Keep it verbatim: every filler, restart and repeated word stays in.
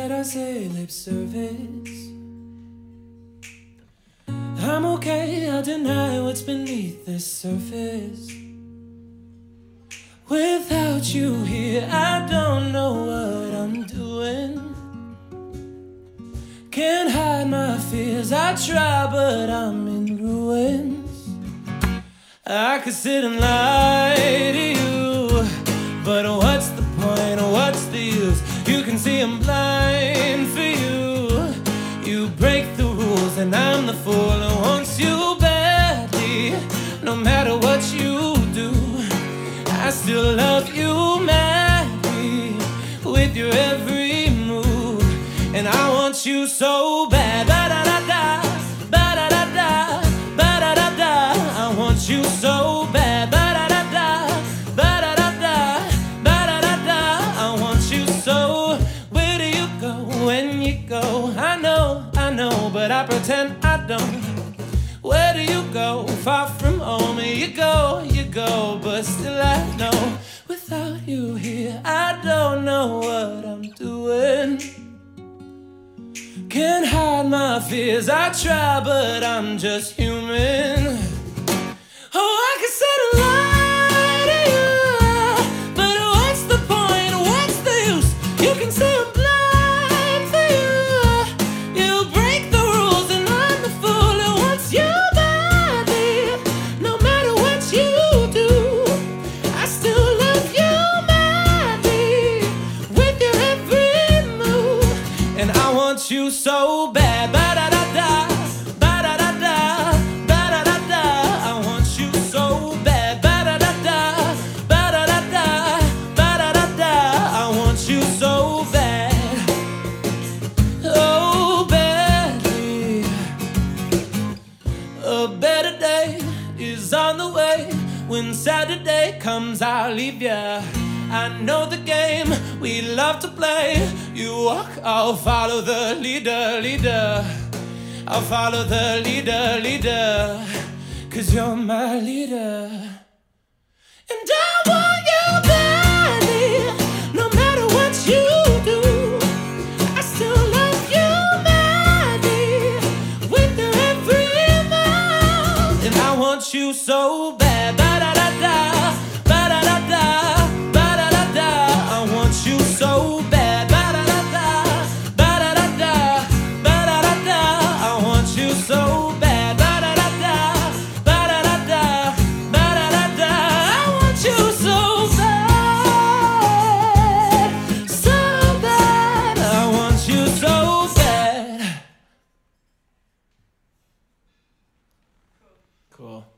that I say lip service. I'm okay, I'll deny what's beneath the surface. Without you here, I don't know what I'm doing. Can't hide my fears, I try, but I'm in ruins. I could sit and lie to you, but what's the point, what's the use? You can see I'm blind for you. You break the rules and I'm the fool who wants you badly. No matter what you do, I still love you madly with your every move. And I want you so bad, ba-da-da-da, ba-da-da-da, ba-da-da-da. I want you so bad, ba-da-da-da, ba-da-da-da, ba-da-da-da. I want you so. Where do you go when you go? I know, I know, but I pretend I don't. Where do you go? Far from home, you go, you go, but still I know. Without you here, I don't know what I'm doing. Can't hide my fears, I try, but I'm just human. Oh, I can sit and lie to you, but what's the point, what's the use? You can say I'm blind for you. You break the rules and I'm the fool who wants you badly. No matter what you do, I still love you madly with your every move. And I want you so bad, ba-da-da-da, ba-da-da-da, ba-da-da-da. I want you so bad, ba-da-da-da, ba-da-da-da, ba-da-da-da. I want you so bad, oh badly. A better day is on the way. When Saturday comes, I'll leave ya. I know the game we love to play. You walk, I'll follow the leader, leader. I'll follow the leader, leader. Cause you're my leader. And I want you badly. No matter what you do, I still love you madly with your every mouth. And I want you so bad, ba-da-da-da, ba-da-da-da, ba-da-da-da. I want you so bad, ba-da-da-da, ba-da-da-da, ba-da-da-da. I want you so bad, ba-da-da-da, ba-da-da-da, ba-da-da-da. I want you so bad, so bad. I want you so bad. Cool.